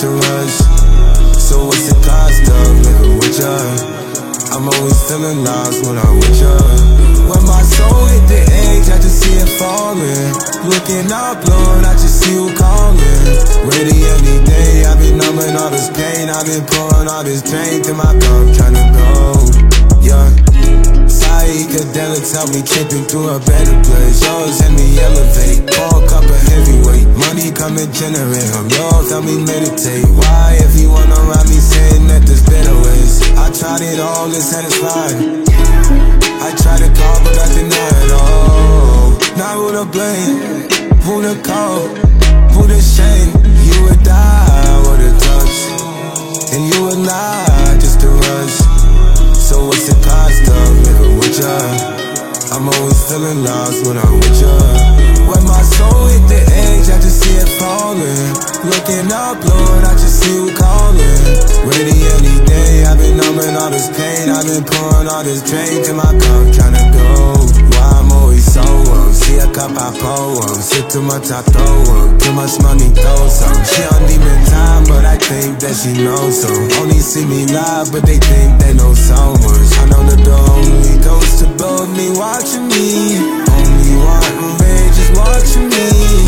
just a rush. So what's the cost of living with ya? I'm always feeling lost when I'm with ya. When my soul hit the edge, I just see it falling. Looking up, Lord, I just see you calling. Ready any day, I've been numbing all this pain. I've been pouring all this drink in my cup, trying to go, yeah. Psychedelics help me tripping through a better place. Yours help me elevate, pour a cup of heavyweight. Money come and generate, I'm yours, help me meditate. Why everyone around me saying that there's better ways? I tried it all, it's satisfied. I try to call, but I deny it all. Now who to blame? Who to call? Who to shame? You would die with a touch, and you would lie just to rush. So what's the cost of living with ya? I'm always feeling lost when I'm with ya. When my soul hit the edge, I just see it falling. Looking up, Lord, I just see you calling. Ready any day, I've been numbing all this pain. I've been pouring all this drink in my cup, trying to go. Why I'm always so up, see a cup I pour up. Sit too much, I throw up, too much money, throw some. She don't need me time, but I think that she knows so. Only see me live, but they think they know so much. I know that the only ghost above me watching me. Only one man just watching me.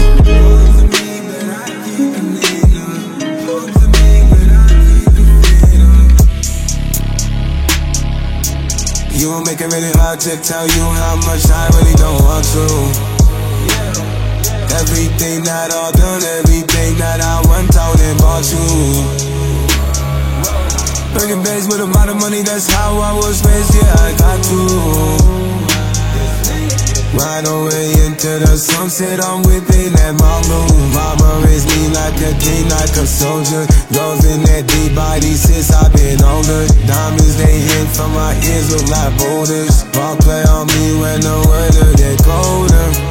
You won't make it really hard to tell you how much I really don't want to. Everything that I've done, everything that I went out and bought you. Burning base with a lot of money, that's how I was raised, yeah, I got to. Ride away into the sunset, I'm within that mountain. Mama raised me like a king, like a soldier. Love in that deep body since I've been older. Diamonds, they hit from my ears, look like boulders. Ball play on me when the weather get colder.